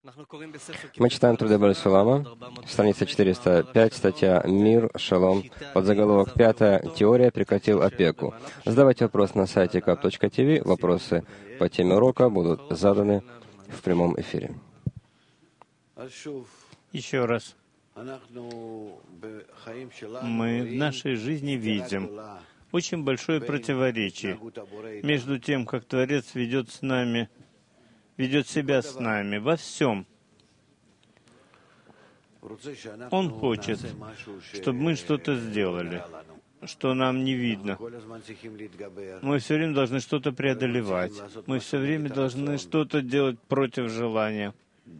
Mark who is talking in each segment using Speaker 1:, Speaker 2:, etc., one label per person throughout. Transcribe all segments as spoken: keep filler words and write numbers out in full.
Speaker 1: Мы читаем труды Бааль Сулама, страница четыреста пять, статья «Мир, Шалом», подзаголовок пятая. Теория прекратил опеку. Задавайте вопрос на сайте кап точка ти ви. Вопросы по теме урока будут заданы в прямом эфире.
Speaker 2: Еще раз. Мы в нашей жизни видим очень большое противоречие между тем, как Творец ведет с нами, ведет себя с нами во всем. Он хочет, чтобы мы что-то сделали, что нам не видно. Мы все время должны что-то преодолевать. Мы все время должны что-то делать против желания.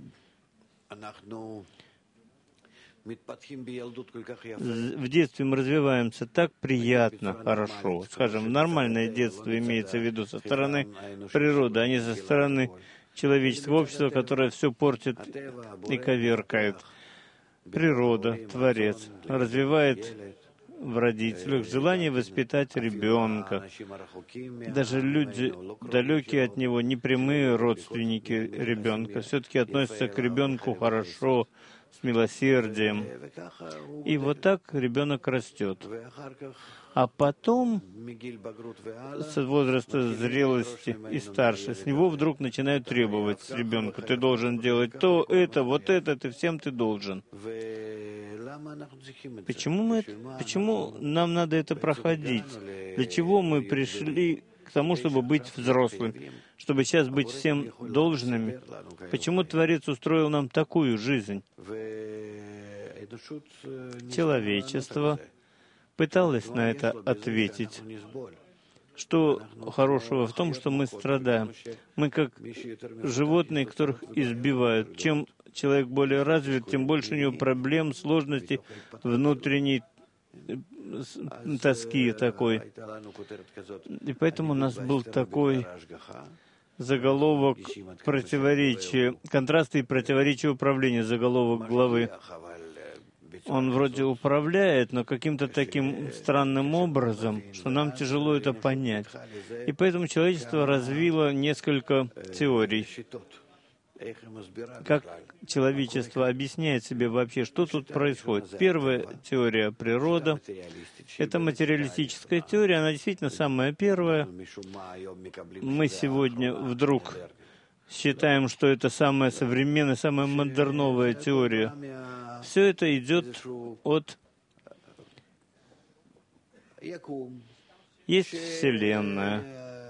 Speaker 2: В детстве мы развиваемся так приятно, хорошо. Скажем, нормальное детство имеется в виду со стороны природы, а не со стороны человеческого общества, которое все портит и коверкает. Природа, Творец, развивает в родителях желание воспитать ребенка. Даже люди, далекие от него, непрямые родственники ребенка, все-таки относятся к ребенку хорошо, с милосердием. И вот так ребенок растет. А потом, с возраста зрелости и старше, с него вдруг начинают требовать с ребенка: ты должен делать то, это, вот это, ты всем ты должен. Почему, мы, почему нам надо это проходить? Для чего мы пришли к тому, чтобы быть взрослыми, чтобы сейчас быть всем должными? Почему Творец устроил нам такую жизнь? Человечество пыталось на это ответить. Что хорошего в том, что мы страдаем? Мы как животные, которых избивают. Чем человек более развит, тем больше у него проблем, сложностей, внутренней тоски такой. И поэтому у нас был такой заголовок противоречия, контрасты и противоречия управления, заголовок главы. Он вроде управляет, но каким-то таким странным образом, что нам тяжело это понять. И поэтому человечество развило несколько теорий. Как человечество объясняет себе вообще, что тут происходит? Первая теория — природа. Это материалистическая теория, она действительно самая первая. Мы сегодня вдруг считаем, что это самая современная, самая модерновая теория. Все это идет от... Есть Вселенная,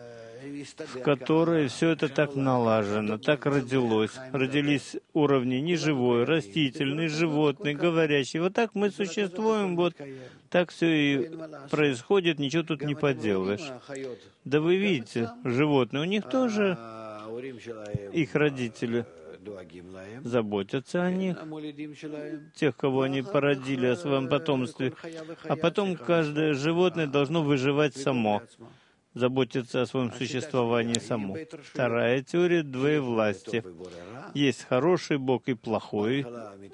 Speaker 2: в которой все это так налажено, так родилось. Родились уровни неживой, растительный, животный, говорящий. Вот так мы существуем, вот так все и происходит, ничего тут не поделаешь. Да вы видите, животные, у них тоже, их родители заботятся о них, тех, кого они породили, о своем потомстве. А потом каждое животное должно выживать само, заботиться о своем существовании само. Вторая теория — двоевластия. Есть хороший Бог и плохой.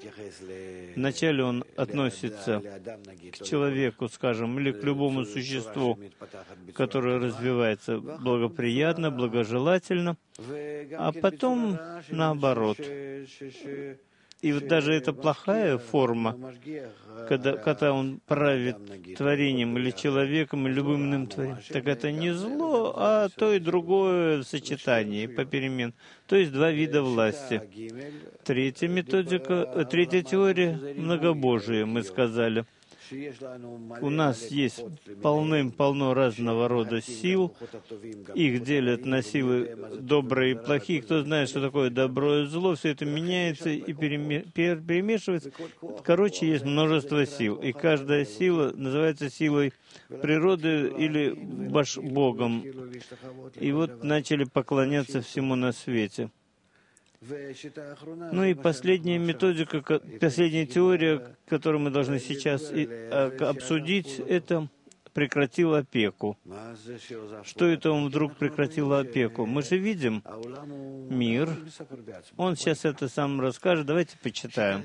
Speaker 2: Вначале он относится к человеку, скажем, или к любому существу, которое развивается благоприятно, благожелательно, а потом наоборот. И вот даже эта плохая форма, когда, когда он правит творением или человеком, или любым иным творением, так это не зло, а то и другое в сочетании, поперемен. То есть два вида власти. Третья методика, третья теория — многобожие, мы сказали. У нас есть полным-полно разного рода сил. Их делят на силы добрые и плохие. Кто знает, что такое добро и зло, все это меняется и перемешивается. Короче, есть множество сил. И каждая сила называется силой природы или Богом. И вот начали поклоняться всему на свете. Ну и последняя методика, последняя теория, которую мы должны сейчас обсудить, это прекратил опеку. Что это он вдруг прекратил опеку? Мы же видим мир. Он сейчас это сам расскажет. Давайте почитаем.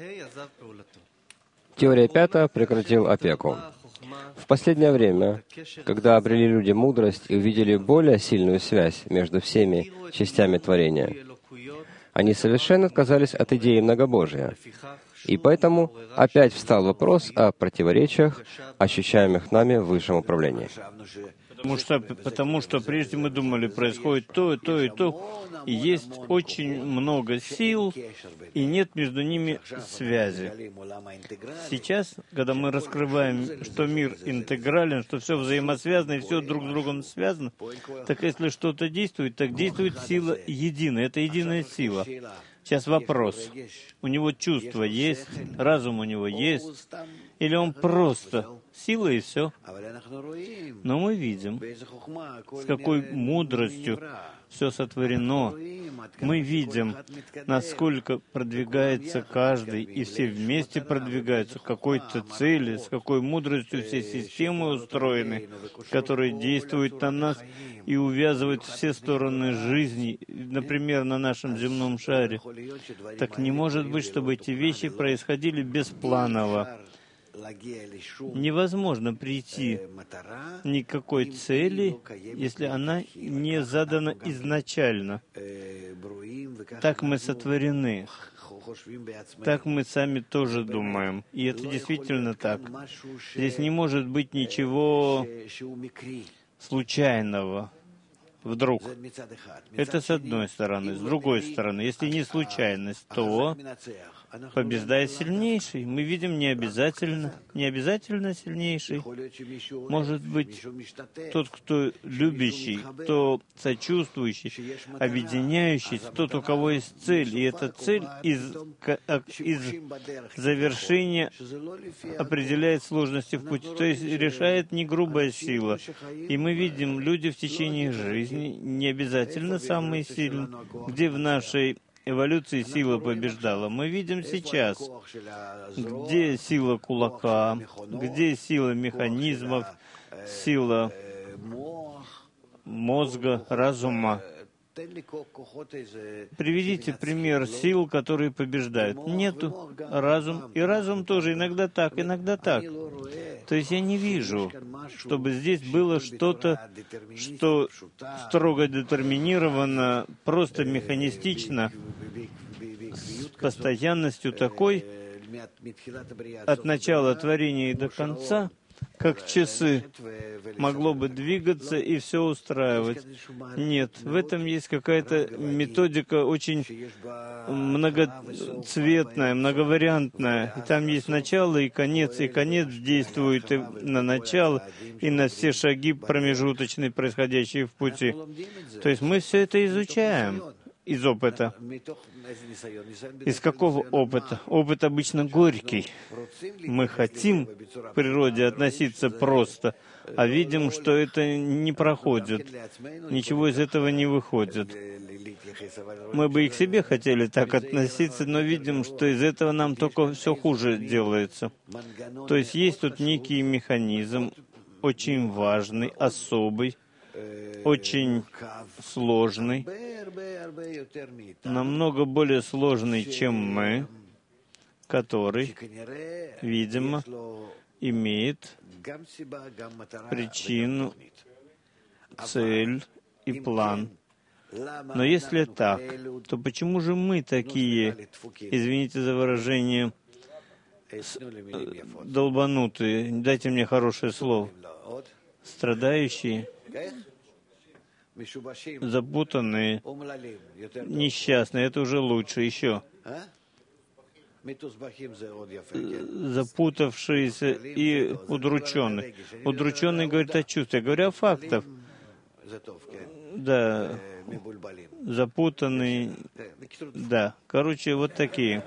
Speaker 1: Теория пятая прекратил опеку. В последнее время, когда обрели люди мудрость и увидели более сильную связь между всеми частями творения, Они совершенно отказались от идеи многобожия. И поэтому опять встал вопрос о противоречиях, ощущаемых нами в высшем управлении.
Speaker 2: Потому что, потому что прежде мы думали, происходит то, и то, и то, и есть очень много сил, и нет между ними связи. Сейчас, когда мы раскрываем, что мир интегрален, что все взаимосвязано, и все друг с другом связано, так если что-то действует, так действует сила единая, это единая сила. Сейчас вопрос. У него чувство есть, разум у него есть, или он просто сила и все? Но мы видим, с какой мудростью все сотворено. Мы видим, насколько продвигается каждый, и все вместе продвигаются к какой-то цели, с какой мудростью все системы устроены, которые действуют на нас и увязывают все стороны жизни, например, на нашем земном шаре. Так не может быть, чтобы эти вещи происходили беспланово. Невозможно прийти ни к какой цели, если она не задана изначально. Так мы сотворены. Так мы сами тоже думаем. И это действительно так. Здесь не может быть ничего случайного. Вдруг. Это с одной стороны. С другой стороны, если не случайность, то побеждает сильнейший. Мы видим не обязательно, не обязательно сильнейший. Может быть, тот, кто любящий, кто сочувствующий, объединяющий, тот, у кого есть цель. И эта цель из, из завершения определяет сложности в пути. То есть решает не грубая сила. И мы видим, люди в течение жизни не обязательно самые сильные, где в нашей эволюции сила побеждала. Мы видим сейчас, где сила кулака, где сила механизмов, сила мозга, разума. Приведите пример сил, которые побеждают. Нету. Разум. И разум тоже иногда так, иногда так. То есть я не вижу, чтобы здесь было что-то, что строго детерминировано, просто механистично, с постоянностью такой, от начала творения и до конца, как часы, могло бы двигаться и все устраивать. Нет, в этом есть какая-то методика очень многоцветная, многовариантная. И там есть начало и конец, и конец действует и на начало, и на все шаги промежуточные, происходящие в пути. То есть мы все это изучаем из опыта. Из какого опыта? Опыт обычно горький. Мы хотим к природе относиться просто, а видим, что это не проходит. Ничего из этого не выходит. Мы бы и к себе хотели так относиться, но видим, что из этого нам только все хуже делается. То есть есть тут некий механизм, очень важный, особый, очень сложный, намного более сложный, чем мы, который, видимо, имеет причину, цель и план. Но если так, то почему же мы такие, извините за выражение, долбанутые, дайте мне хорошее слово, страдающие, запутанные, несчастные, это уже лучше, еще. Запутавшиеся и удрученные. Удрученный говорит о чувстве, я говорю о фактах. Да, запутанные, да. Короче, вот такие.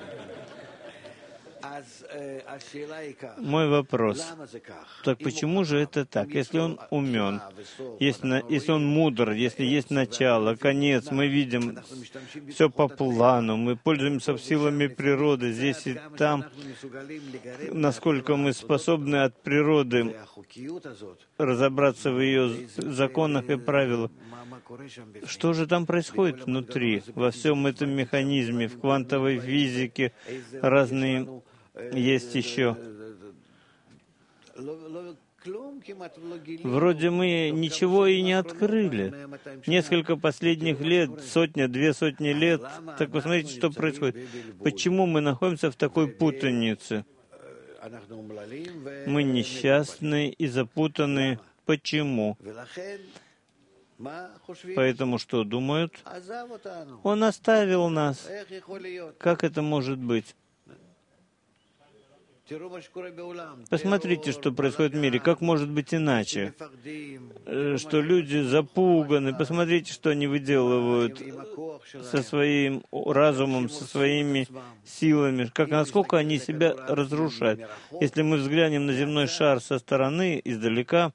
Speaker 2: Мой вопрос. Так почему же это так? Если он умен, если, если он мудр, если есть начало, конец, мы видим все по плану, мы пользуемся силами природы здесь и там, насколько мы способны от природы разобраться в ее законах и правилах. Что же там происходит внутри, во всем этом механизме, в квантовой физике, разные есть еще. Вроде мы ничего и не открыли. Несколько последних лет, сотня, две сотни лет. Так посмотрите, что происходит. Почему мы находимся в такой путанице? Мы несчастны и запутаны. Почему? Поэтому что думают? Он оставил нас. Как это может быть? Посмотрите, что происходит в мире. Как может быть иначе? Что люди запуганы. Посмотрите, что они выделывают со своим разумом, со своими силами. Как, насколько они себя разрушают. Если мы взглянем на земной шар со стороны, издалека,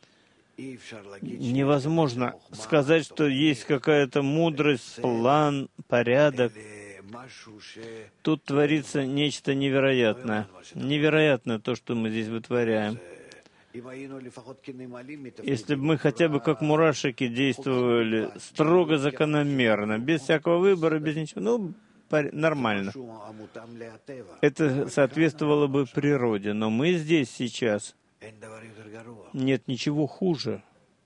Speaker 2: невозможно сказать, что есть какая-то мудрость, план, порядок. Тут творится нечто невероятное. Невероятное то, что мы здесь вытворяем. Если бы мы хотя бы как мурашики действовали строго закономерно, без всякого выбора, без ничего, ну, нормально. Это соответствовало бы природе. Но мы здесь сейчас. Нет ничего хуже.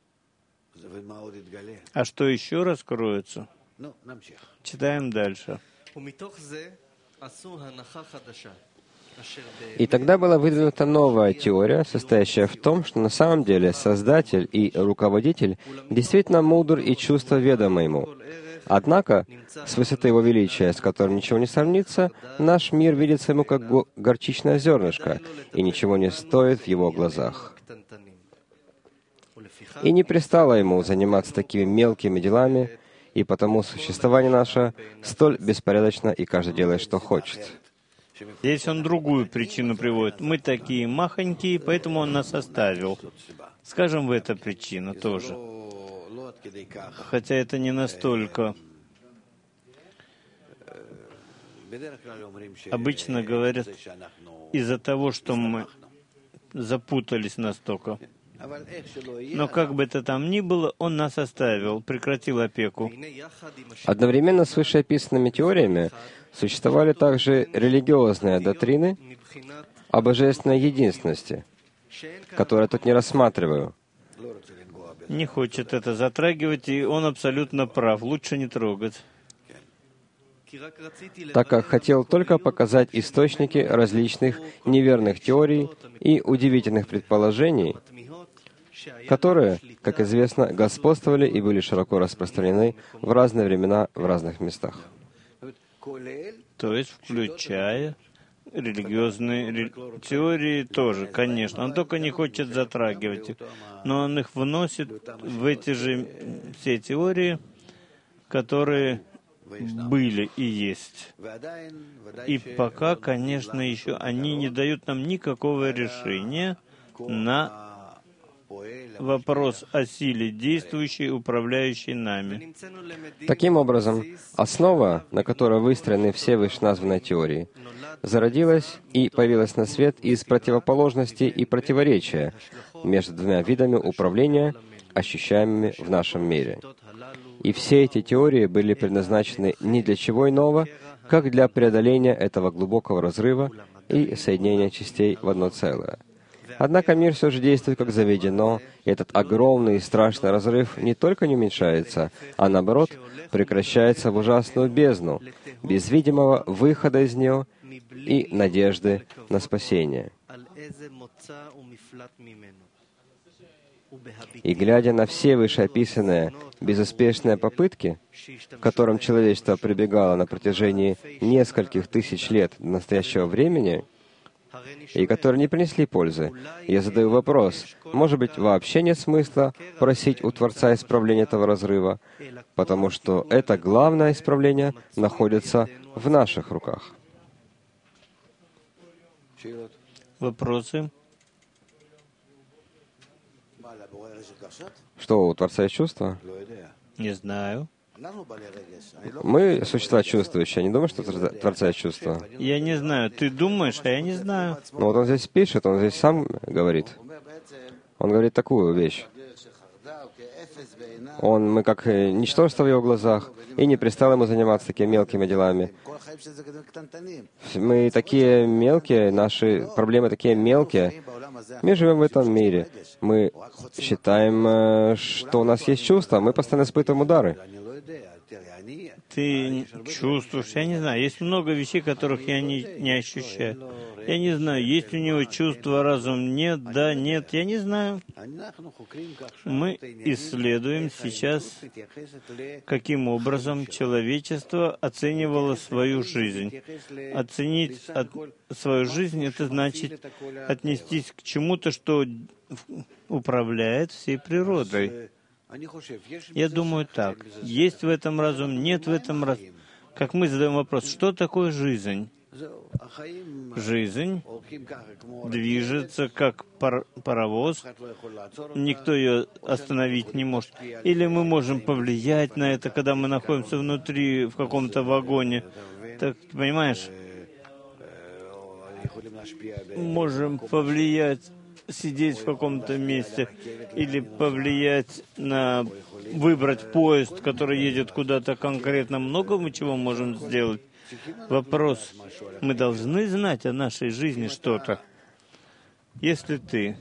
Speaker 2: А что еще раскроется? Читаем дальше.
Speaker 1: И тогда была выдвинута новая теория, состоящая в том, что на самом деле Создатель и Руководитель действительно мудр и чувство ведомо Ему. Однако, с высоты Его величия, с которым ничего не сравнится, наш мир видится Ему как горчичное зернышко, и ничего не стоит в Его глазах. И не пристало Ему заниматься такими мелкими делами, и потому существование наше столь беспорядочно, и каждый делает, что хочет.
Speaker 2: Здесь он другую причину приводит. Мы такие махонькие, поэтому он нас оставил. Скажем, в это причина тоже. Хотя это не настолько. Обычно говорят, из-за того, что мы запутались настолько. Но как бы это там ни было, он нас оставил, прекратил опеку.
Speaker 1: Одновременно с вышеописанными теориями существовали также религиозные доктрины о божественной единственности, которые я тут не рассматриваю.
Speaker 2: Не хочет это затрагивать, и он абсолютно прав. Лучше не трогать.
Speaker 1: Так как хотел только показать источники различных неверных теорий и удивительных предположений, которые, как известно, господствовали и были широко распространены в разные времена в разных местах.
Speaker 2: То есть, включая религиозные ре... теории тоже, конечно. Он только не хочет затрагивать их. Но он их вносит в эти же все теории, которые были и есть. И пока, конечно, еще они не дают нам никакого решения на вопрос о силе, действующей, управляющей нами.
Speaker 1: Таким образом, основа, на которой выстроены все вышеназванные теории, зародилась и появилась на свет из противоположности и противоречия между двумя видами управления, ощущаемыми в нашем мире. И все эти теории были предназначены не для чего иного, как для преодоления этого глубокого разрыва и соединения частей в одно целое. Однако мир все же действует как заведено, и этот огромный и страшный разрыв не только не уменьшается, а наоборот, прекращается в ужасную бездну, без видимого выхода из нее и надежды на спасение. И глядя на все вышеописанные безуспешные попытки, к которым человечество прибегало на протяжении нескольких тысяч лет до настоящего времени, и которые не принесли пользы, я задаю вопрос, может быть, вообще нет смысла просить у Творца исправления этого разрыва, потому что это главное исправление находится в наших руках.
Speaker 2: Вопросы?
Speaker 1: Что, у Творца есть чувства?
Speaker 2: Не знаю.
Speaker 1: Мы существа чувствующие. Я не думаю, что у Творца есть чувства.
Speaker 2: Я не знаю. Ты думаешь, а я не знаю.
Speaker 1: Ну вот он здесь пишет, он здесь сам говорит. Он говорит такую вещь. Он, мы как ничтожество в его глазах, и не пристало ему заниматься такими мелкими делами. Мы такие мелкие, наши проблемы такие мелкие. Мы живем в этом мире. Мы считаем, что у нас есть чувства, мы постоянно испытываем удары.
Speaker 2: Ты чувствуешь, я не знаю, есть много вещей, которых я не, не ощущаю. Я не знаю, есть у него чувство, разум, нет, да, нет, я не знаю. Мы исследуем сейчас, каким образом человечество оценивало свою жизнь. Оценить от, свою жизнь — это значит отнестись к чему-то, что управляет всей природой. Я думаю так. Есть в этом разум, нет в этом разум. Как мы задаем вопрос, что такое жизнь? Жизнь движется как пар паровоз. Никто ее остановить не может. Или мы можем повлиять на это, когда мы находимся внутри в каком-то вагоне. Так, понимаешь? Можем повлиять, сидеть в каком-то месте, или повлиять на выбрать поезд, который едет куда-то конкретно. Много мы чего можем сделать. Вопрос: мы должны знать о нашей жизни что-то. Если ты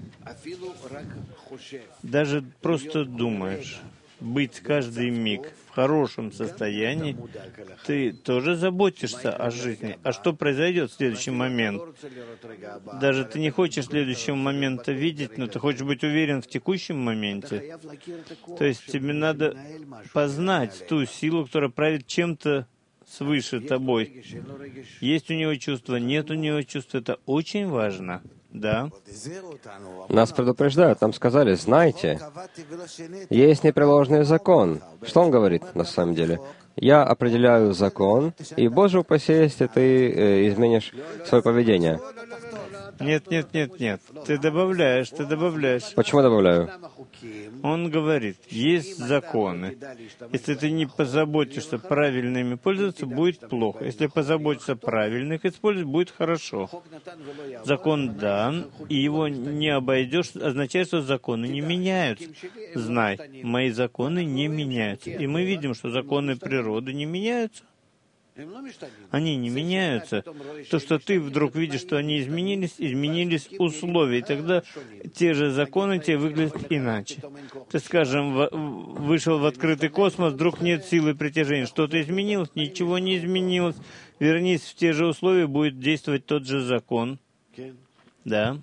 Speaker 2: даже просто думаешь быть каждый миг в хорошем состоянии, ты тоже заботишься о жизни. А что произойдет в следующий момент? Даже ты не хочешь следующего момента видеть, но ты хочешь быть уверен в текущем моменте. То есть тебе надо познать ту силу, которая правит чем-то свыше тобой. Есть у него чувство, нет у него чувства. Это очень важно. Да.
Speaker 1: Нас предупреждают, нам сказали, знайте, есть непреложный закон. Что он говорит на самом деле? Я определяю закон, и, Боже упаси, если ты э, изменишь свое поведение.
Speaker 2: Нет, нет, нет, нет. Ты добавляешь, ты добавляешь.
Speaker 1: Почему добавляю?
Speaker 2: Он говорит, есть законы. Если ты не позаботишься правильно ими пользоваться, будет плохо. Если позаботишься правильно их использовать, будет хорошо. Закон дан, и его не обойдешь, означает, что законы не меняются. Знай, мои законы не меняются. И мы видим, что законы природы не меняются. Они не меняются. То, что ты вдруг видишь, что они изменились, изменились условия, и тогда те же законы тебе выглядят иначе. Ты, скажем, вышел в открытый космос, вдруг нет силы притяжения. Что-то изменилось? Ничего не изменилось. Вернись в те же условия, будет действовать тот же закон. Да.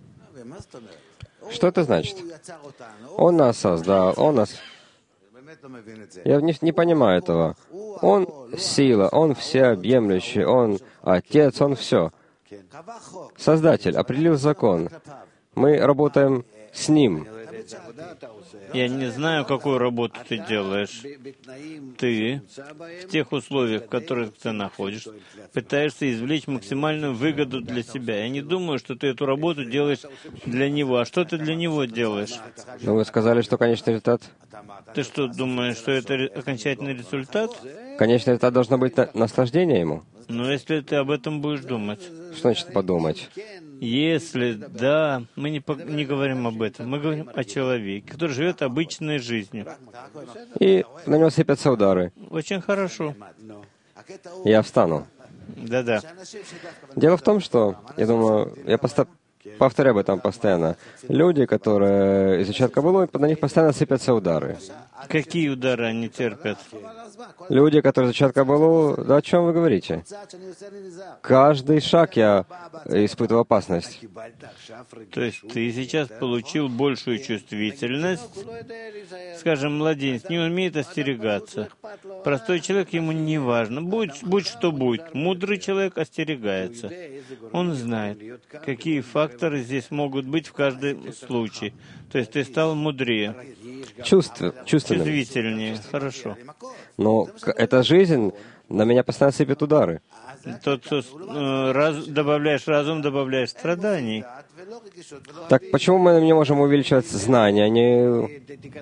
Speaker 1: Что это значит? Он нас создал, Он нас... Я не, не понимаю этого. Он сила, Он всеобъемлющий, Он Отец, Он все. Создатель определил закон. Мы работаем с Ним.
Speaker 2: Я не знаю, какую работу ты делаешь. Ты в тех условиях, в которых ты находишься, пытаешься извлечь максимальную выгоду для себя. Я не думаю, что ты эту работу делаешь для него. А что ты для него делаешь?
Speaker 1: Но вы сказали, что конечный результат...
Speaker 2: Ты что, думаешь, что это окончательный результат?
Speaker 1: Конечный результат должно быть на... наслаждение ему.
Speaker 2: Но если ты об этом будешь думать...
Speaker 1: Что значит подумать?
Speaker 2: Если, да, мы не, по, не говорим об этом, мы говорим о человеке, который живет обычной жизнью.
Speaker 1: И на него сыпятся удары.
Speaker 2: Очень хорошо.
Speaker 1: Я встану.
Speaker 2: Да-да.
Speaker 1: Дело в том, что, я думаю, я поста... повторяю об этом постоянно. Люди, которые изучают Каббалу, на них постоянно сыпятся удары.
Speaker 2: Какие удары они терпят?
Speaker 1: Люди, которые изучают Каббалу, да о чем вы говорите? Каждый шаг я испытываю опасность.
Speaker 2: То есть ты сейчас получил большую чувствительность. Скажем, младенец не умеет остерегаться. Простой человек, ему не важно. Будь, будь что будет. Мудрый человек остерегается. Он знает, какие факторы здесь могут быть в каждом случае. То есть ты стал мудрее.
Speaker 1: Чувств, чувственным.
Speaker 2: Чувствительнее. Хорошо.
Speaker 1: Но эта жизнь на меня постоянно сыпет удары.
Speaker 2: Тот, кто э, раз, добавляешь разум, добавляешь страданий.
Speaker 1: Так почему мы не можем увеличивать знания, а не...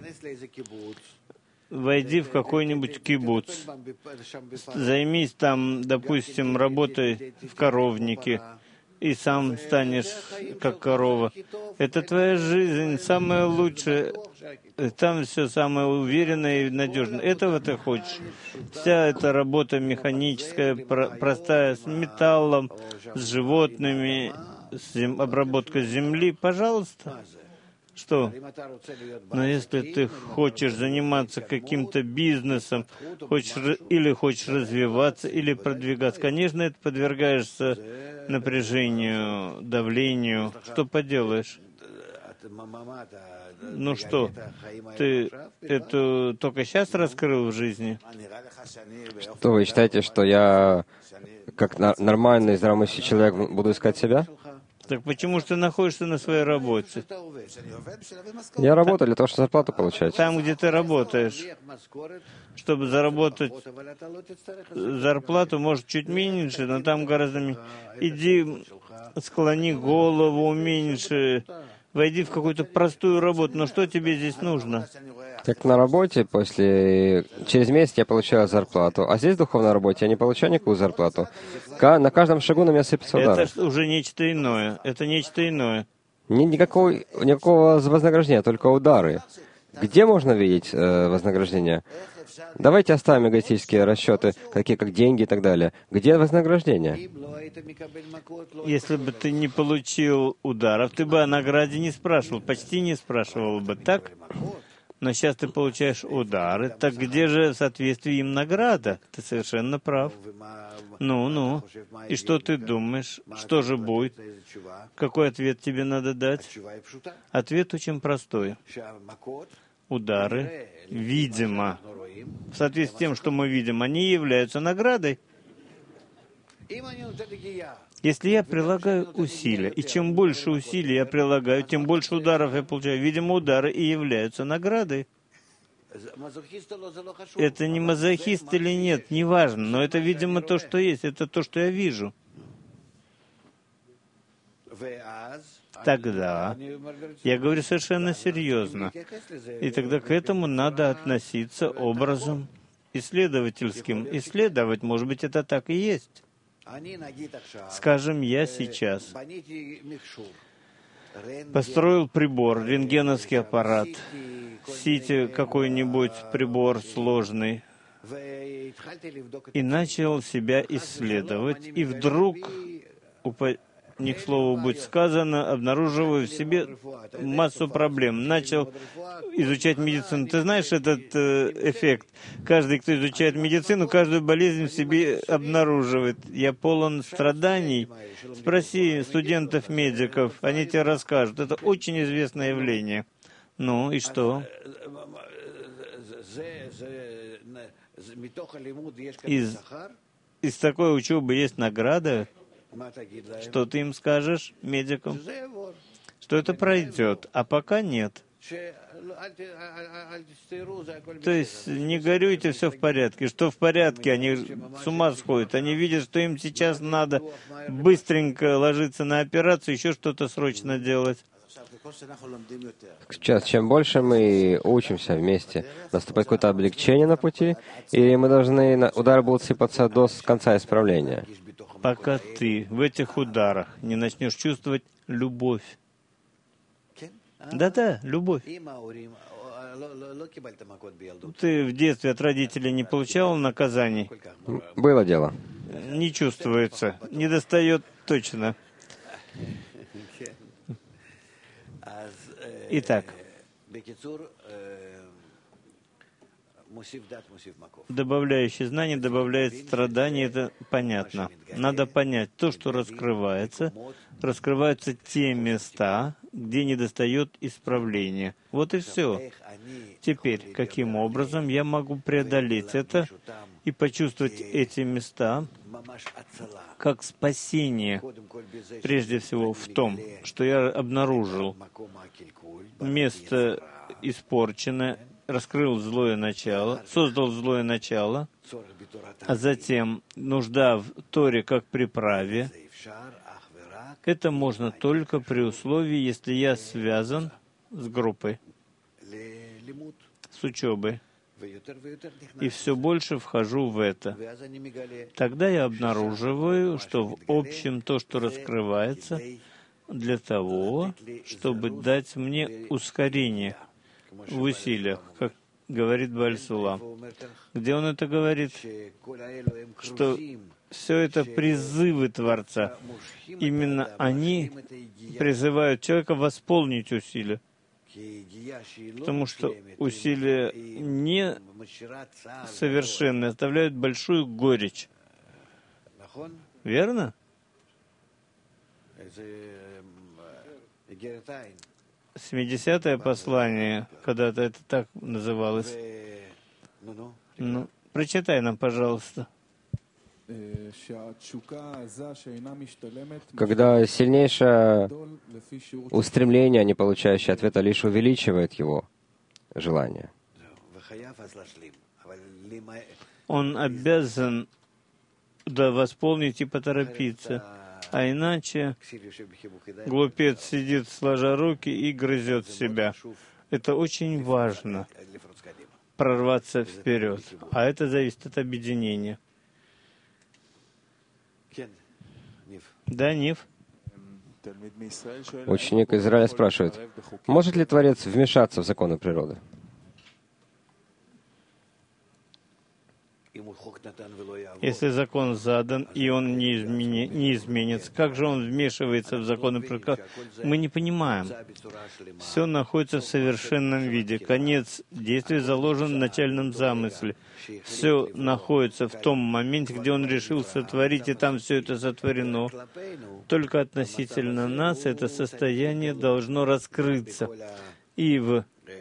Speaker 2: Войди в какой-нибудь кибуц. Займись там, допустим, работой в коровнике. и сам станешь как корова. Это твоя жизнь, самая лучшая. Там все самое уверенное и надежное. Этого ты хочешь? Вся эта работа механическая, про простая, с металлом, с животными, с зем обработка земли, пожалуйста. Что? Но если ты хочешь заниматься каким-то бизнесом, хочешь, или хочешь развиваться, или продвигаться, конечно, это подвергаешься напряжению, давлению. Что поделаешь? Ну что, ты это только сейчас раскрыл в жизни?
Speaker 1: Что вы считаете, что я, как нормальный, здравомыслящий человек, буду искать себя?
Speaker 2: Так почему же ты находишься на своей работе?
Speaker 1: Я работаю для того, чтобы зарплату получать.
Speaker 2: Там, где ты работаешь, чтобы заработать зарплату, может, чуть меньше, но там гораздо меньше. Иди, склони голову меньше, войди в какую-то простую работу. Но что тебе здесь нужно?
Speaker 1: Как на работе, после... через месяц я получаю зарплату, а здесь, в духовной работе, я не получаю никакую зарплату. К... На каждом шагу на меня сыпятся удары.
Speaker 2: Это уже нечто иное. Это нечто иное.
Speaker 1: Ни, никакого, никакого вознаграждения, только удары. Где можно видеть э, вознаграждение? Давайте оставим эгоистические расчеты, какие как деньги и так далее. Где вознаграждение?
Speaker 2: Если бы ты не получил ударов, ты бы о награде не спрашивал, почти не спрашивал бы, так? Но сейчас ты получаешь удары, так где же в соответствии им награда? Ты совершенно прав. Ну, ну. И что ты думаешь? Что же будет? Какой ответ тебе надо дать? Ответ очень простой. Удары, видимо, в соответствии с тем, что мы видим, они являются наградой. Если я прилагаю усилия, и чем больше усилий я прилагаю, тем больше ударов я получаю. Видимо, удары и являются наградой. Это не мазохист или нет, не важно, но это, видимо, то, что есть, это то, что я вижу. Тогда, я говорю совершенно серьезно, и тогда к этому надо относиться образом исследовательским. Исследовать, может быть, это так и есть. Скажем, я сейчас построил прибор, рентгеновский аппарат, сити какой-нибудь прибор сложный, и начал себя исследовать, и вдруг, не к слову будет сказано, обнаруживаю в себе массу проблем. Начал изучать медицину. Ты знаешь этот э, эффект? Каждый, кто изучает медицину, каждую болезнь в себе обнаруживает. Я полон страданий. Спроси студентов-медиков, они тебе расскажут. Это очень известное явление. Ну, и что? Из, из такой учебы есть награда? Что ты им скажешь, медикам? Что это пройдет, а пока нет. То есть не горюйте, все в порядке. Что в порядке, они с ума сходят. Они видят, что им сейчас надо быстренько ложиться на операцию, еще что-то срочно делать.
Speaker 1: Сейчас, чем больше мы учимся вместе, наступает какое-то облегчение на пути, или мы должны, удары будут сыпаться до конца исправления?
Speaker 2: Пока ты в этих ударах не начнешь чувствовать любовь. Да-да, любовь. Ты в детстве от родителей не получал наказаний?
Speaker 1: Было дело.
Speaker 2: Не чувствуется, не достает точно. Итак, добавляющий знание добавляет страдания, это понятно. Надо понять, то, что раскрывается, раскрываются те места, где недостает исправления. Вот и все. Теперь, каким образом я могу преодолеть это и почувствовать эти места как спасение, прежде всего в том, что я обнаружил место испорченное, раскрыл злое начало, создал злое начало, а затем нужда в Торе как приправе. Это можно только при условии, если я связан с группой, с учебой. и все больше вхожу в это. Тогда я обнаруживаю, что в общем то, что раскрывается, для того, чтобы дать мне ускорение в усилиях, как говорит Бааль Сулам. Где он это говорит? Что все это призывы Творца. Именно они призывают человека восполнить усилия. Потому что усилия несовершенные оставляют большую горечь. Верно? семидесятое послание, когда-то это так называлось. Ну, прочитай нам, пожалуйста.
Speaker 1: Когда сильнейшее устремление, не получающее ответа, лишь увеличивает его желание.
Speaker 2: Он обязан да, восполнить и поторопиться. А иначе глупец сидит, сложа руки, и грызет себя. Это очень важно, прорваться вперед. А это зависит от объединения. Да, Нив?
Speaker 1: Ученик Израиля спрашивает, может ли Творец вмешаться в законы природы?
Speaker 2: Если закон задан, и он не, измени, не изменится, как же он вмешивается в законы природы? Мы не понимаем. Все находится в совершенном виде. Конец действия заложен в начальном замысле. Все находится в том моменте, где он решил сотворить, и там все это сотворено. Только относительно нас это состояние должно раскрыться. И в,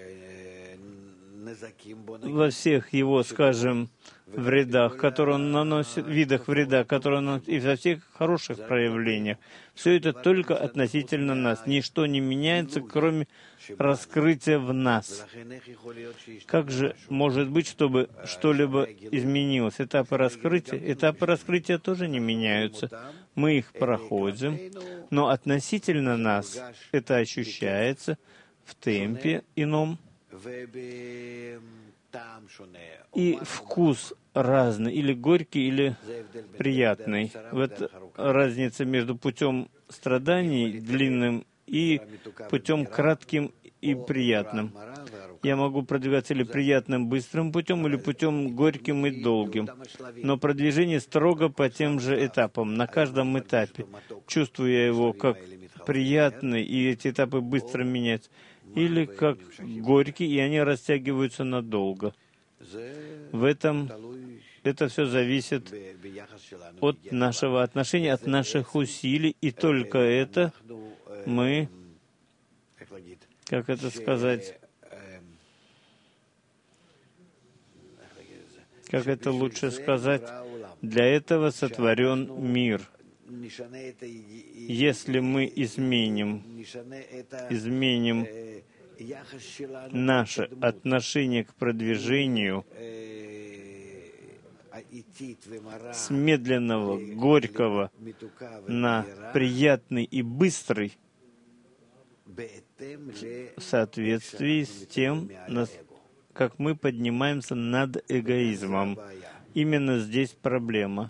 Speaker 2: во всех его, скажем, вредах, которые он наносит, видах вреда, которые он наносит, и во всех хороших проявлениях. Все это только относительно нас. Ничто не меняется, кроме раскрытия в нас. Как же может быть, чтобы что-либо изменилось? Этапы раскрытия? Этапы раскрытия тоже не меняются. Мы их проходим, но относительно нас это ощущается в темпе ином. И вкус разный, или горький, или приятный. Вот разница между путем страданий длинным и путем кратким и приятным. Я могу продвигаться или приятным быстрым путем, или путем горьким и долгим. Но продвижение строго по тем же этапам, на каждом этапе. Чувствую я его как приятный, и эти этапы быстро меняются. Или как горький, и они растягиваются надолго. В этом это все зависит от нашего отношения, от наших усилий, и только это мы, как это сказать, как это лучше сказать, для этого сотворен мир. Если мы изменим, изменим наше отношение к продвижению с медленного, горького на приятный и быстрый, в соответствии с тем, как мы поднимаемся над эгоизмом. Именно здесь проблема.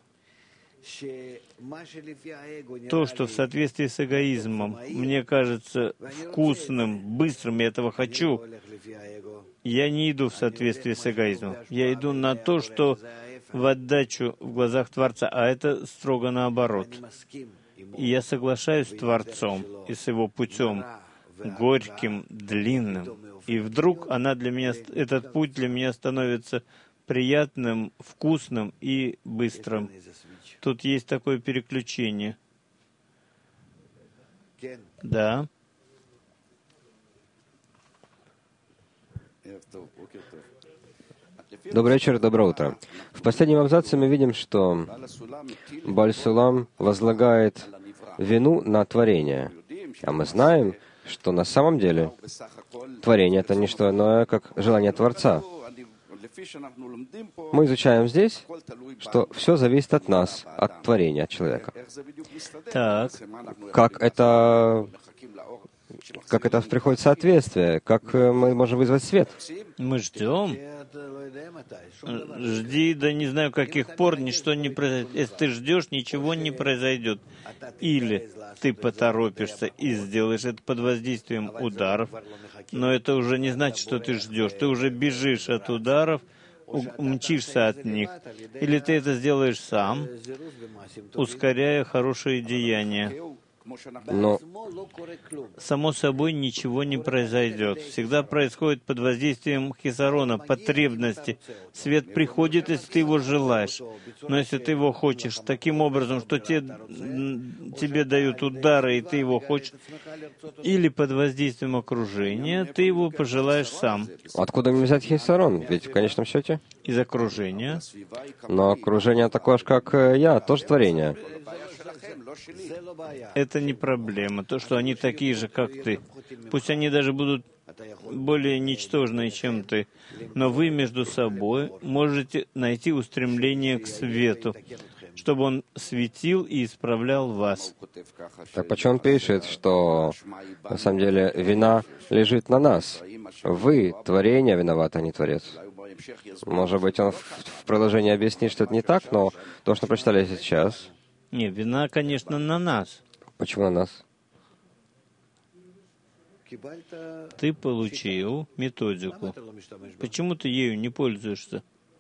Speaker 2: То, что в соответствии с эгоизмом мне кажется вкусным, быстрым, я этого хочу, я не иду в соответствии с эгоизмом. Я иду на то, что в отдачу в глазах Творца, а это строго наоборот. И я соглашаюсь с Творцом и с Его путем, горьким, длинным. И вдруг она для меня, этот путь для меня становится приятным, вкусным и быстрым. Тут есть такое переключение. Да.
Speaker 1: Добрый вечер, доброе утро. В последнем абзаце мы видим, что Бааль Сулам возлагает вину на творение. А мы знаем, что на самом деле творение — это не что иное, как желание Творца. Мы изучаем здесь, что все зависит от нас, от творения, от человека.
Speaker 2: Так.
Speaker 1: Как это, как это приходит в соответствие? Как мы можем вызвать свет?
Speaker 2: Мы ждем, Жди, да не знаю каких пор, ничто не произойдет. Если ты ждешь, ничего не произойдет. Или ты поторопишься и сделаешь это под воздействием ударов, но это уже не значит, что ты ждешь. Ты уже бежишь от ударов, мчишься от них. Или ты это сделаешь сам, ускоряя хорошие деяния.
Speaker 1: Но
Speaker 2: Само собой ничего не произойдет. Всегда происходит под воздействием хисарона, потребности. Свет приходит, если ты его желаешь. Но если ты его хочешь таким образом, что те, тебе дают удары, и ты его хочешь, или под воздействием окружения, ты его пожелаешь сам.
Speaker 1: откуда мне взять хисарон? Ведь в конечном счете...
Speaker 2: Из окружения.
Speaker 1: Но окружение такое же, как я, тоже творение.
Speaker 2: Это не проблема. То, что они такие же, как ты. Пусть они даже будут более ничтожные, чем ты. Но вы между собой можете найти устремление к свету, чтобы он светил и исправлял вас.
Speaker 1: Так почему он пишет, что на самом деле вина лежит на нас? Вы, творение, виноваты, а не Творец. Может быть, он в продолжении объяснит, что это не так, но то, что прочитали сейчас...
Speaker 2: Не, вина, конечно, на нас.
Speaker 1: Почему на нас?
Speaker 2: Ты получил методику. Почему ты ею не пользуешься?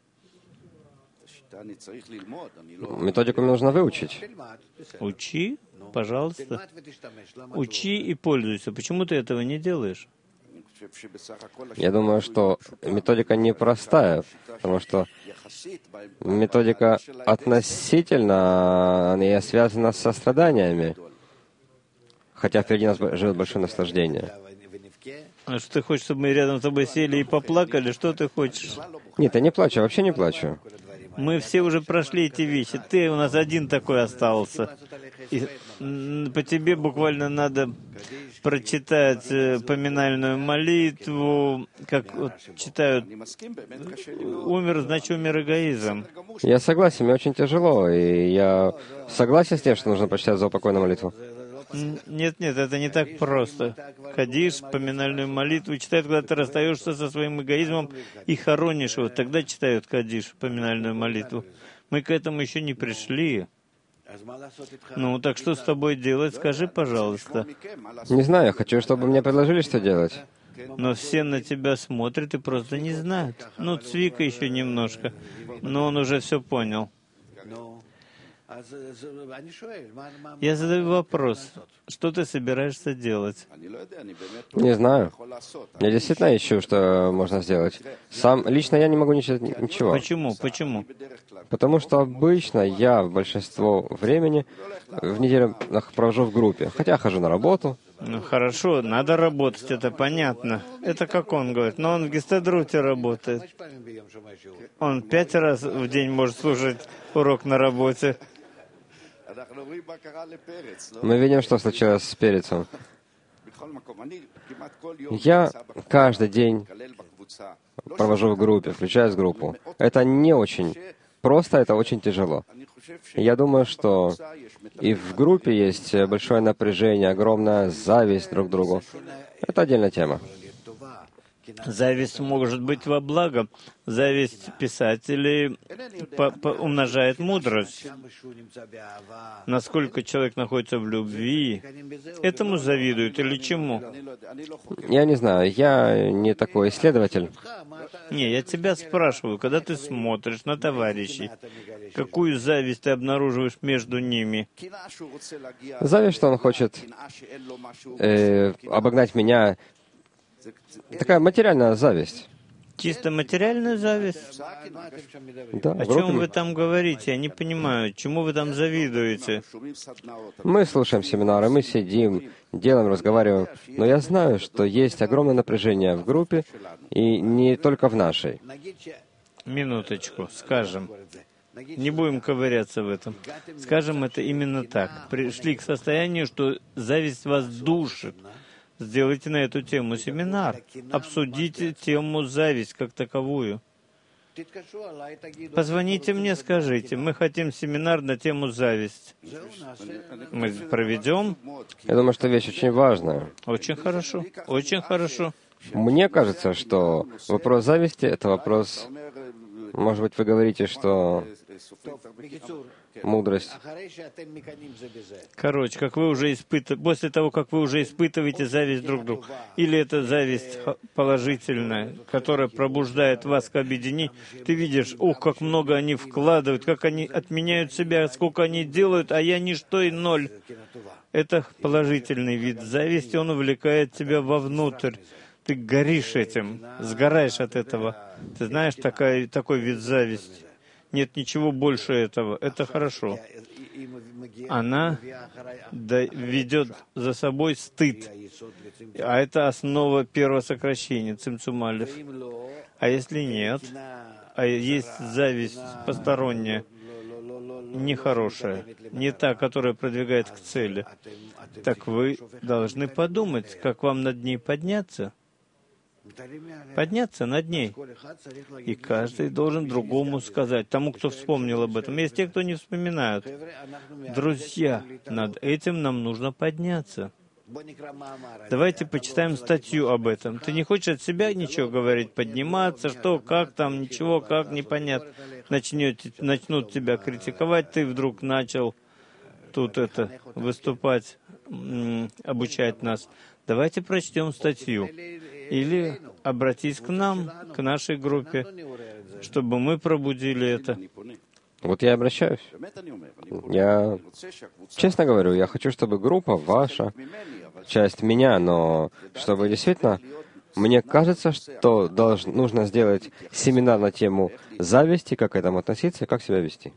Speaker 1: Методику нужно выучить.
Speaker 2: Учи, пожалуйста. Учи и пользуйся. Почему ты этого не делаешь?
Speaker 1: Я думаю, что методика непростая, потому что методика относительно не связана с страданиями, хотя впереди нас живет большое наслаждение.
Speaker 2: А что ты хочешь, чтобы мы рядом с тобой сели и поплакали? Что ты хочешь?
Speaker 1: Нет, я не плачу, вообще не плачу.
Speaker 2: Мы все уже прошли эти вещи. Ты у нас один такой остался. И по тебе буквально надо прочитать поминальную молитву, как вот читают «Умер, значит, умер эгоизм».
Speaker 1: Я согласен, мне очень тяжело, и я согласен с тем, что нужно прочитать заупокойную молитву.
Speaker 2: Нет, нет, это не так просто. Кадиш, поминальную молитву читают, когда ты расстаешься со своим эгоизмом и хоронишь его. Тогда читают Кадиш, поминальную молитву. Мы к этому еще не пришли. Ну, так что с тобой делать, скажи, пожалуйста.
Speaker 1: Не знаю, я хочу, чтобы мне предложили, что делать.
Speaker 2: Но все на тебя смотрят и просто не знают. Ну, Цвика еще немножко, но он уже все понял. Я задаю вопрос. Что ты собираешься делать?
Speaker 1: Не знаю. Я действительно ищу, что можно сделать. Сам лично я не могу ничего.
Speaker 2: Почему? Почему?
Speaker 1: Потому что обычно я большинство времени в неделю провожу в группе. Хотя хожу на работу.
Speaker 2: Ну хорошо, надо работать, это понятно. Это как он говорит. Но он в Гестедруте работает. Он пять раз в день может слушать урок на работе.
Speaker 1: Мы видим, что случилось с Перецем. Я каждый день провожу в группе, включаюсь в группу. Это не очень просто, это очень тяжело. Я думаю, что и в группе есть большое напряжение, огромная зависть друг к другу. Это отдельная тема.
Speaker 2: Зависть может быть во благо. Зависть писателей по по умножает мудрость. Насколько человек находится в любви, этому завидуют или чему?
Speaker 1: Я не знаю, я не такой исследователь.
Speaker 2: Не, я тебя спрашиваю, когда ты смотришь на товарищей, какую зависть ты обнаруживаешь между ними?
Speaker 1: Зависть, что он хочет э, обогнать меня. Такая материальная зависть.
Speaker 2: Чисто материальная зависть?
Speaker 1: Да,
Speaker 2: О чем вы там говорите? Я не понимаю. Чему вы там завидуете?
Speaker 1: Мы слушаем семинары, мы сидим, делаем, разговариваем. Но я знаю, что есть огромное напряжение в группе, и не только в нашей.
Speaker 2: Минуточку, скажем. Не будем ковыряться в этом. Скажем это именно так. Пришли к состоянию, что зависть вас душит. Сделайте на эту тему семинар. Обсудите тему зависть как таковую. Позвоните мне, скажите, мы хотим семинар на тему зависть. Мы проведем.
Speaker 1: Я думаю, что вещь очень важная.
Speaker 2: Очень хорошо, очень хорошо.
Speaker 1: Мне кажется, что вопрос зависти — это вопрос, может быть, вы говорите, что мудрость.
Speaker 2: Короче, как вы уже испытываете, после того, как вы уже испытываете зависть друг к другу, или это зависть положительная, которая пробуждает вас к объединению, ты видишь, ух, как много они вкладывают, как они отменяют себя, сколько они делают, а я ничто и ноль. Это положительный вид зависти, он увлекает тебя вовнутрь. Ты горишь этим, сгораешь от этого. Ты знаешь, такой, такой вид зависти. Нет ничего больше этого. Это хорошо. Она ведет за собой стыд. А это основа первого сокращения, цимцум алеф. А если нет, а есть зависть посторонняя, нехорошая, не та, которая продвигает к цели, так вы должны подумать, как вам над ней подняться. Подняться над ней. И каждый должен другому сказать, тому, кто вспомнил об этом. Есть те, кто не вспоминают. Друзья, над этим нам нужно подняться. Давайте почитаем статью об этом. Ты не хочешь от себя ничего говорить, подниматься, что, как там, ничего, как, непонятно. Начнете, начнут тебя критиковать, ты вдруг начал тут это выступать, обучать нас. Давайте прочтем статью. Или обратись к нам, к нашей группе, чтобы мы пробудили это.
Speaker 1: Вот я обращаюсь. Я, честно говорю, я хочу, чтобы группа ваша, часть меня, но чтобы действительно, мне кажется, что долж, нужно сделать семинар на тему зависти, как к этому относиться и как себя вести.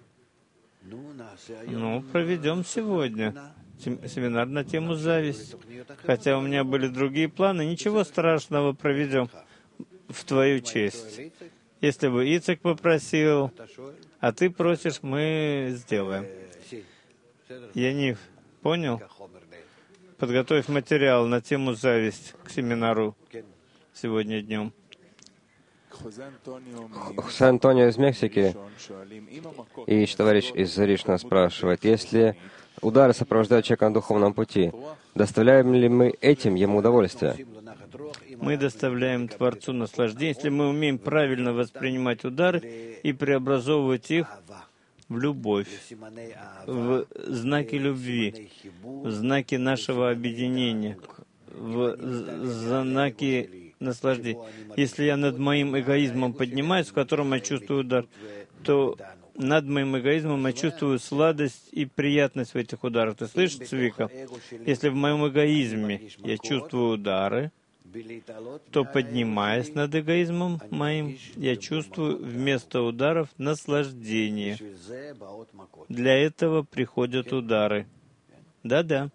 Speaker 2: Ну, проведем сегодня семинар на тему зависть. Хотя у меня были другие планы, ничего страшного, проведем в твою честь. Если бы Ицек попросил, а ты просишь, мы сделаем. Янив, понял? Подготовь материал на тему зависть к семинару сегодня днем.
Speaker 1: Хосе Антонио из Мексики и товарищ из Ришна спрашивает, если удары сопровождают человека на духовном пути, доставляем ли мы этим ему удовольствие?
Speaker 2: Мы доставляем Творцу наслаждение, если мы умеем правильно воспринимать удары и преобразовывать их в любовь, в знаки любви, в знаки нашего объединения, в знаки наслаждения. Если я над моим эгоизмом поднимаюсь, в котором я чувствую удар, то над моим эгоизмом я чувствую сладость и приятность в этих ударах. Ты слышишь, Цвика? Если в моем эгоизме я чувствую удары, то, поднимаясь над эгоизмом моим, я чувствую вместо ударов наслаждение. Для этого приходят удары. Да-да.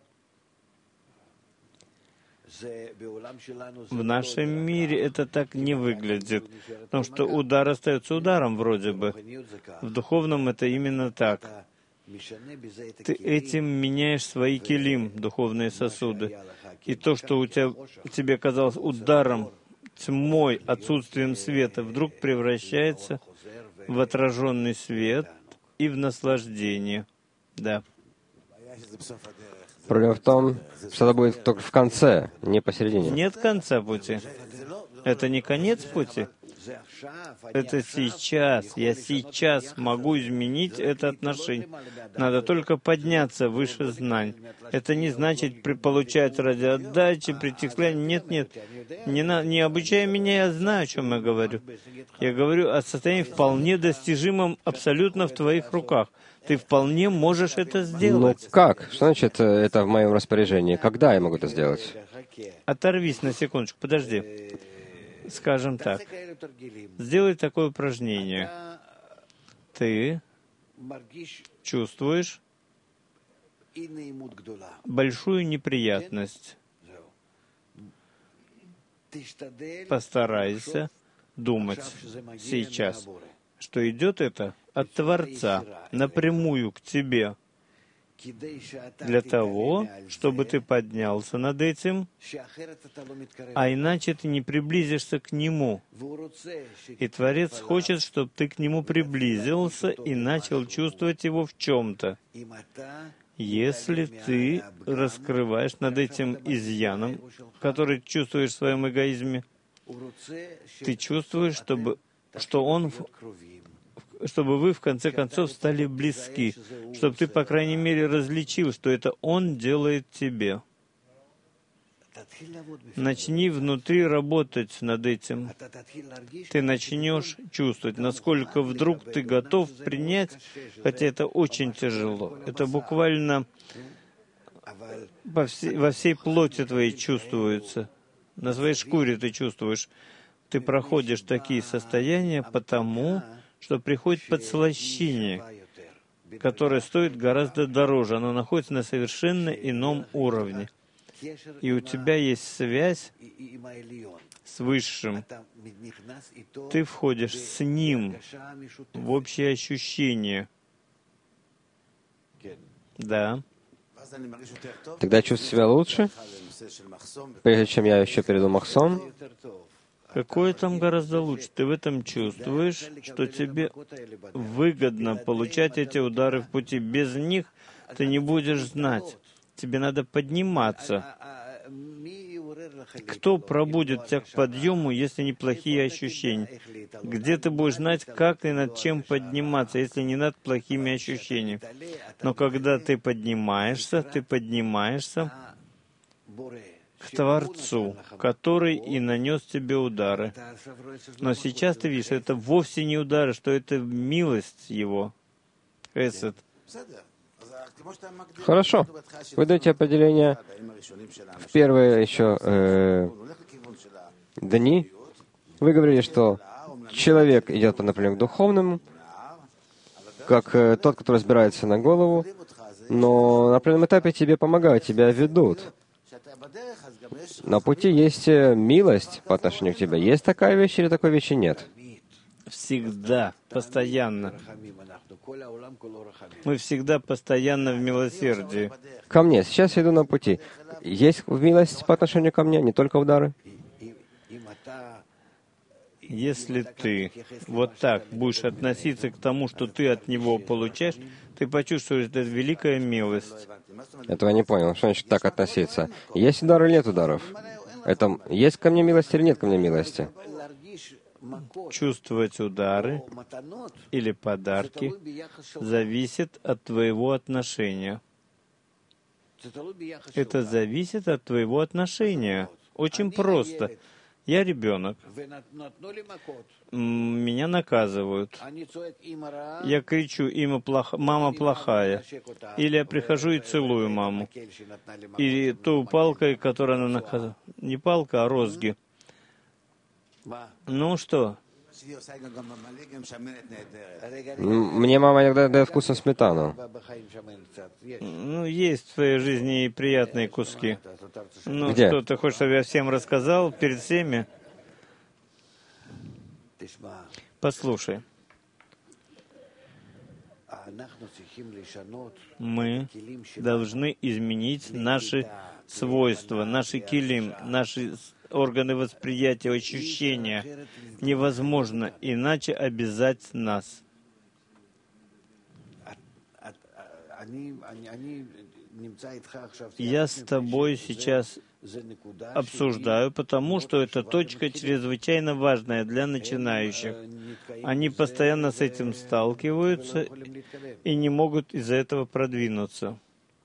Speaker 2: В нашем мире это так не выглядит, потому что удар остается ударом вроде бы. В духовном это именно так. Ты этим меняешь свои килим, духовные сосуды. И то, что у тебя, тебе казалось ударом, тьмой, отсутствием света, вдруг превращается в отраженный свет и в наслаждение. Да.
Speaker 1: Проблема в том, что это будет только в конце, не посередине.
Speaker 2: Нет конца пути. Это не конец пути. Это сейчас. Я сейчас могу изменить это отношение. Надо только подняться выше знаний. Это не значит при, получать ради отдачи, прийти к славе. Нет, нет. Не, на, не обучай меня, я знаю, о чем я говорю. Я говорю о состоянии вполне достижимом абсолютно в твоих руках. Ты вполне можешь это сделать.
Speaker 1: Ну как? Что значит это в моем распоряжении? Когда я могу это сделать?
Speaker 2: Оторвись на секундочку, подожди. Скажем так, сделай такое упражнение. Ты чувствуешь большую неприятность. Постарайся думать сейчас, что идет это от Творца напрямую к тебе, для того, чтобы ты поднялся над этим, а иначе ты не приблизишься к Нему. И Творец хочет, чтобы ты к Нему приблизился и начал чувствовать Его в чем-то. Если ты раскрываешь над этим изъяном, который чувствуешь в своем эгоизме, Ты чувствуешь, чтобы, что Он, чтобы вы в конце концов стали близки, чтобы ты, по крайней мере, различил, что это Он делает тебе. Начни внутри работать над этим. Ты начнешь чувствовать, насколько вдруг ты готов принять, хотя это очень тяжело. Это буквально во всей, во всей плоти твоей чувствуется. На своей шкуре ты чувствуешь. Ты проходишь такие состояния потому, что приходит подслащение, которое стоит гораздо дороже. Оно находится на совершенно ином уровне. И у тебя есть связь с Высшим. Ты входишь с Ним в общее ощущение. Да.
Speaker 1: Тогда я чувствую себя лучше, прежде чем я еще перейду махсом.
Speaker 2: Какое там гораздо лучше? Ты в этом чувствуешь, что тебе выгодно получать эти удары в пути. Без них ты не будешь знать. Тебе надо подниматься. Кто пробудет тебя к подъему, если не плохие ощущения? Где ты будешь знать, как и над чем подниматься, если не над плохими ощущениями? Но когда ты поднимаешься, ты поднимаешься к Творцу, который и нанес тебе удары. Но сейчас ты видишь, что это вовсе не удары, что это милость Его. Эсет.
Speaker 1: Хорошо. Вы даете определение в первые еще э, дни. Вы говорили, что человек идет по направлению к духовному, как э, тот, который разбирается на голову, но на определенном этапе тебе помогают, тебя ведут. На пути есть милость по отношению к тебе. Есть такая вещь или такой вещи нет?
Speaker 2: Всегда, постоянно. Мы всегда постоянно в милосердии.
Speaker 1: Ко мне. Сейчас я иду на пути. Есть милость по отношению ко мне, не только удары?
Speaker 2: Если ты вот так будешь относиться к тому, что ты от Него получаешь, ты почувствуешь, что это великая милость.
Speaker 1: Этого я не понял. Что значит так относиться? Есть удары или нет ударов? Это есть ко мне милость или нет ко мне милости?
Speaker 2: Чувствовать удары или подарки зависит от твоего отношения. Это зависит от твоего отношения. Очень просто. Я ребенок. Меня наказывают. Я кричу, «Има плох... мама плохая». Или я прихожу и целую маму. Или ту палкой, которую она наказывает. Не палка, а розги. Ну что?
Speaker 1: Мне мама иногда дает вкусную сметану.
Speaker 2: Ну, есть в твоей жизни и приятные куски. Ну,
Speaker 1: Где?
Speaker 2: что, ты хочешь, чтобы я всем рассказал перед всеми? Послушай. Мы должны изменить наши свойства, наши килим, наши органы восприятия, ощущения. Невозможно иначе обязать нас. Я с тобой сейчас обсуждаю, потому что эта точка чрезвычайно важная для начинающих. Они постоянно с этим сталкиваются и не могут из-за этого продвинуться.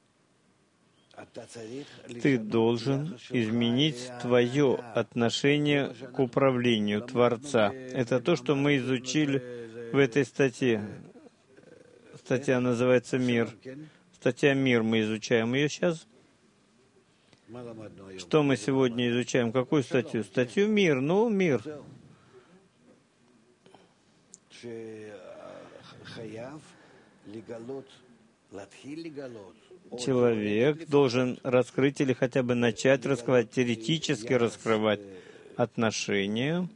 Speaker 2: Ты должен изменить твое отношение к управлению Творца. Это то, что мы изучили в этой статье. Статья называется «Мир». Статья «Мир», мы изучаем ее сейчас. Что мы сегодня изучаем? Какую статью? Статью «Мир». Ну, «Мир». Человек должен раскрыть или хотя бы начать раскрывать, теоретически раскрывать отношения.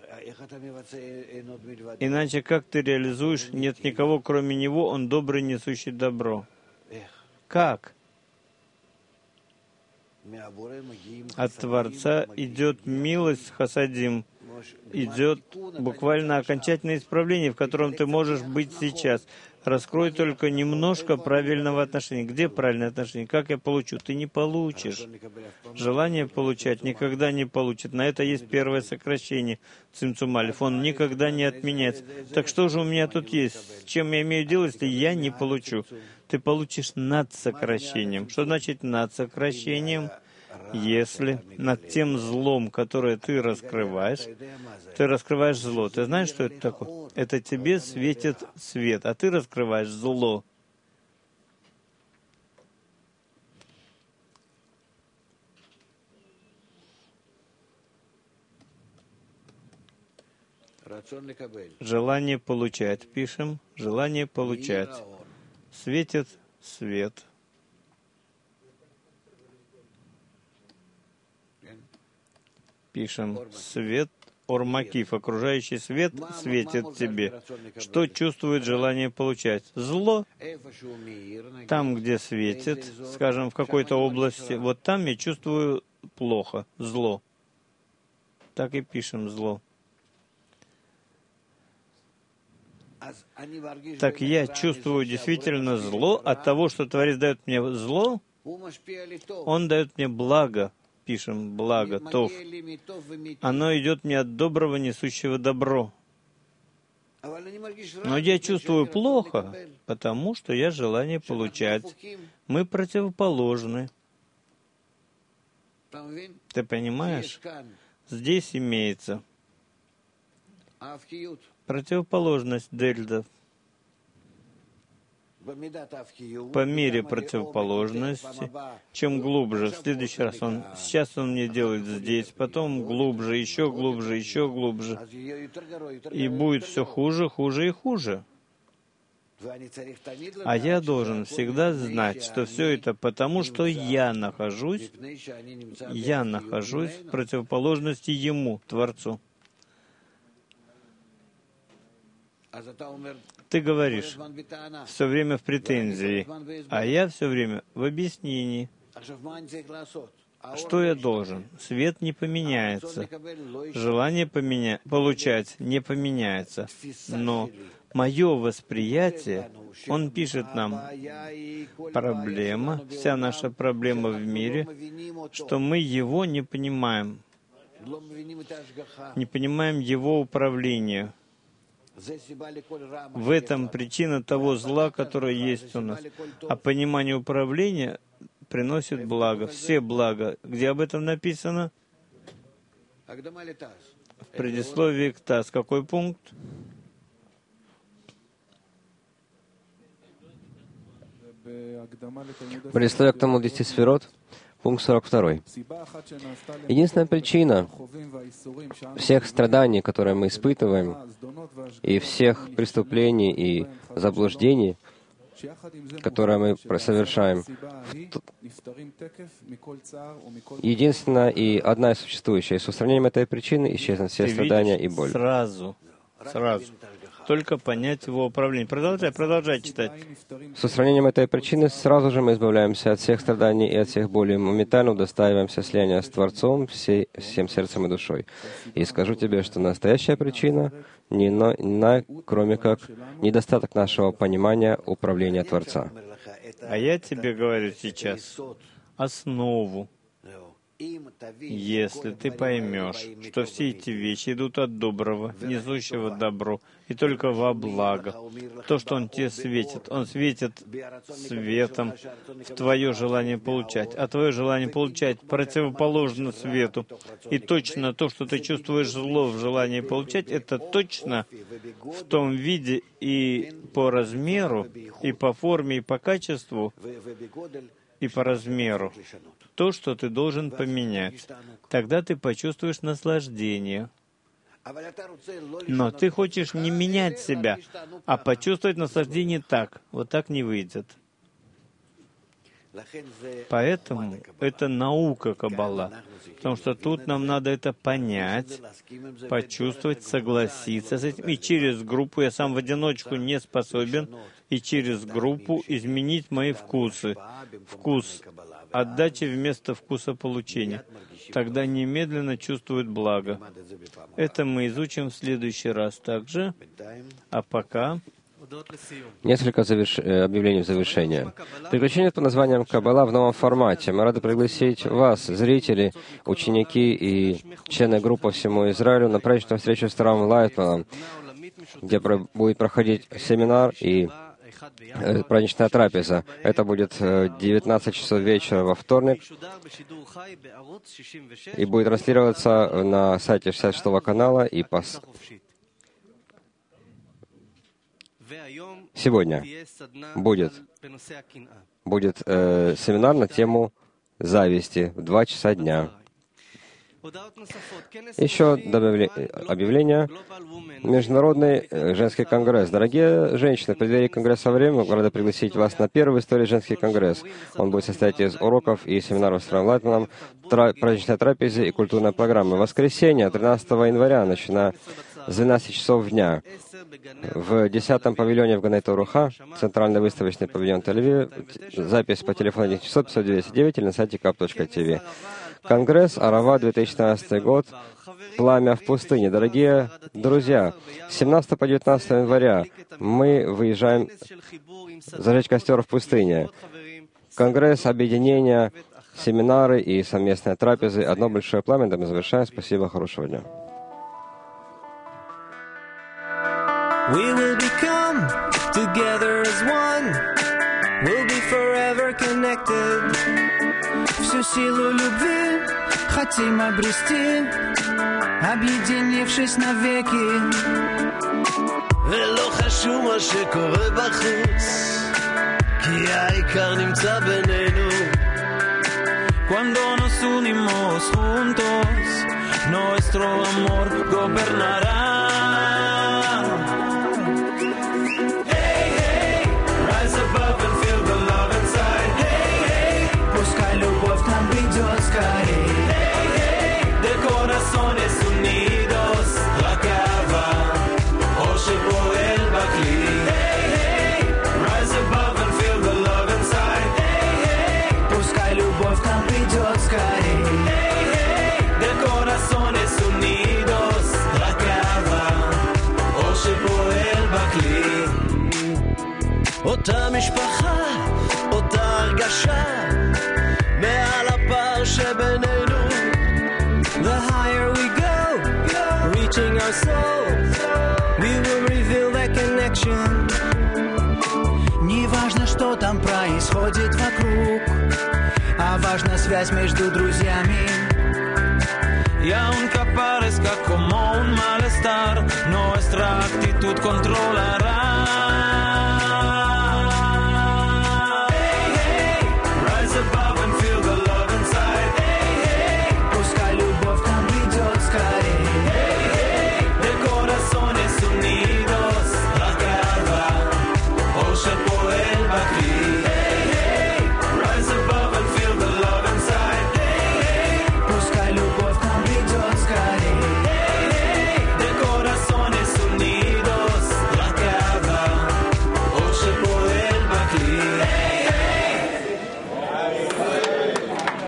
Speaker 2: Иначе как ты реализуешь? Нет никого, кроме него, он добрый, несущий добро. Как? От Творца идет милость, хасадим, идет буквально окончательное исправление, в котором ты можешь быть сейчас. Раскрой только немножко правильного отношения. Где правильное отношение? Как я получу? Ты не получишь. Желание получать никогда не получит. На это есть первое сокращение. Цимцум алеф. Он никогда не отменяется. Так что же у меня тут есть? С чем я имею дело, если я не получу? Ты получишь над сокращением. Что значит над сокращением? Если над тем злом, которое ты раскрываешь, ты раскрываешь зло. Ты знаешь, что это такое? Это тебе светит свет, а ты раскрываешь зло. Желание получать. Пишем. Желание получать. Светит свет. Пишем. Свет Ормакиф, окружающий свет, светит тебе. Что чувствует желание получать? Зло. Там, где светит, скажем, в какой-то области, вот там я чувствую плохо, зло. Так и пишем зло. Так я чувствую действительно зло от того, что Творец дает мне зло, Он дает мне благо. Пишем благо, тов. Оно идет мне от доброго, несущего добро. Но я чувствую плохо, потому что я желание получать. Мы противоположны. Ты понимаешь? Здесь имеется противоположность дельта. По мере противоположности, чем глубже. В следующий раз он, сейчас он мне делает здесь, потом глубже, еще глубже, еще глубже. И будет все хуже, хуже и хуже. А я должен всегда знать, что все это потому, что я нахожусь, я нахожусь в противоположности Ему, Творцу. Ты говоришь все время в претензии, а я все время в объяснении. Что я должен? Свет не поменяется. Желание поменя... получать не поменяется. Но мое восприятие, он пишет нам, проблема, вся наша проблема в мире, что мы его не понимаем. Не понимаем его управления. В этом причина того зла, которое есть у нас. А понимание управления приносит благо. Все блага. Где об этом написано? В предисловии к ТАСС. Какой пункт?
Speaker 1: Предисловие к тому десяти сферот. Пункт сорок два. Единственная причина всех страданий, которые мы испытываем, и всех преступлений и заблуждений, которые мы совершаем, единственная и одна существующая. И с устранением этой причины исчезнут все страдания и боль.
Speaker 2: Сразу, сразу. Только понять его управление. Продолжай, продолжай читать.
Speaker 1: С устранением этой причины сразу же мы избавляемся от всех страданий и от всех болей. Моментально удостаиваемся слияния с Творцом всей, всем сердцем и душой. И скажу тебе, что настоящая причина не иная, кроме как недостаток нашего понимания управления Творца.
Speaker 2: А я тебе говорю сейчас основу. Если ты поймешь, что все эти вещи идут от доброго, несущего добро, и только во благо, то, что Он тебе светит, Он светит светом в твое желание получать, а твое желание получать противоположно свету. И точно то, что ты чувствуешь зло в желании получать, это точно в том виде и по размеру, и по форме, и по качеству, и по размеру. То, что ты должен поменять. Тогда ты почувствуешь наслаждение. Но ты хочешь не менять себя, а почувствовать наслаждение так. Вот так не выйдет. Поэтому это наука Каббала, потому что тут нам надо это понять, почувствовать, согласиться с этим. И через группу, я сам в одиночку не способен, и через группу изменить мои вкусы. Вкус отдачи вместо вкуса получения. Тогда немедленно чувствует благо. Это мы изучим в следующий раз также. А пока...
Speaker 1: Несколько заверш... объявлений в завершение. Приключение под названием «Каббала» в новом формате. Мы рады пригласить вас, зрители, ученики и члены группы по всему Израилю, на праздничную встречу с Равом Лайтманом, где про... будет проходить семинар и э, праздничная трапеза. Это будет э, девятнадцать часов вечера во вторник и будет транслироваться на сайте шестьдесят шестого канала и по... Сегодня будет, будет э, семинар на тему зависти в два часа дня. Еще добавили объявление. Международный женский конгресс. Дорогие женщины, в преддверии конгресса время мы рады пригласить вас на первый в истории женский конгресс. Он будет состоять из уроков и семинаров с Равом Лайтманом, тра- праздничной трапезы и культурной программы. Воскресенье, тринадцатого января, начиная с двенадцати часов дня. В десятом павильоне в Ганей-Торуха, центральный выставочный павильон Тель-Авив, запись по телефону один шестьсот пятьсот девяносто девять или на сайте кап точка ти ви. Конгресс Арава две тысячи шестнадцатый год. Пламя в пустыне. Дорогие друзья, с семнадцатого по девятнадцатое января мы выезжаем зажечь костер в пустыне. Конгресс, объединения, семинары и совместные трапезы. Одно большое пламя, да мы завершаем. Спасибо, хорошего дня.
Speaker 3: We will become together as one. We'll be forever connected. Всю силу любви хотим обрести, объединившись навеки. ולא חשוב מה שקורה בחוץ, כי העיקר נמצא בינינו. Cuando nos unimos juntos, nuestro amor gobernará. אותה משפחה, אותה הרגשה, מעל הפער שבינינו. The higher we go, reaching our soul, we will reveal that connection. Не важно, что там происходит вокруг, а важна связь между друзьями. Y aunque parezca como un malestar, nuestra actitud controlará.